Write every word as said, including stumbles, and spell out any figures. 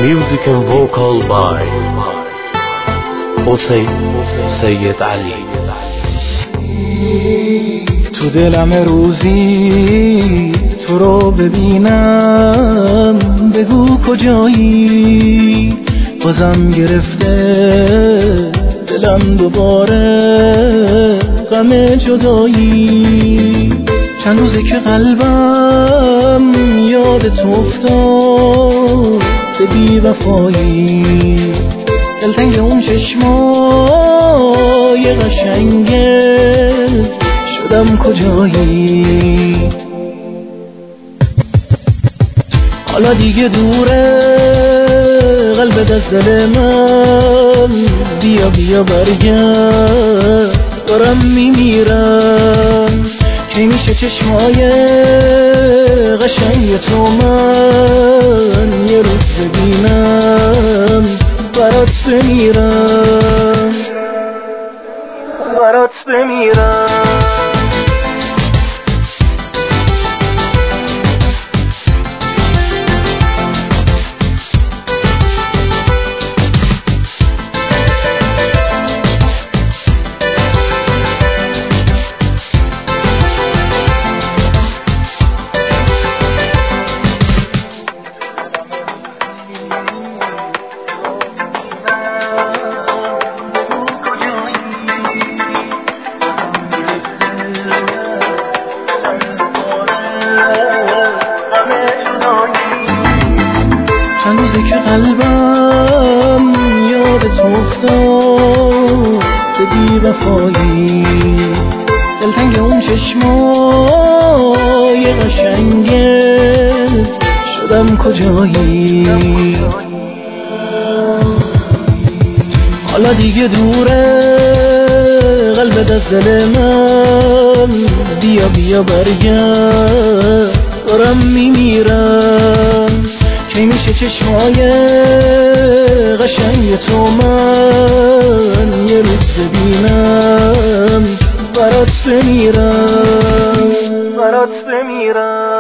Music and vocal by حسین سید علی. تو دلم روزی تو رو ببینم، بگو کجایی، بازم گرفته دلم دوباره غم جدایی. چند روزه که قلبم یاد تو افتاد به بی وفایی، دلتنگ اون چشمای قشنگت شدم کجایی. حالا دیگه دوره قلبت از دل من، بیا بیا برگرد، دارم میمیرم. کی میشه چشمای قشنگ تو من یه روز ببینم، برات بمیرم، برات بمیرم. چند روزه که قلبم یاد تو افتاد به بی وفایی، دلتنگ اون چشمای قشنگت شدم کجایی. حالا دیگه دوره قلبت از دل من، بیا بیا برگرد، دارم میمیرم. کی میشه چشمای قشنگ تو من یه روز ببینم، برات بمیرم، برات بمیرم.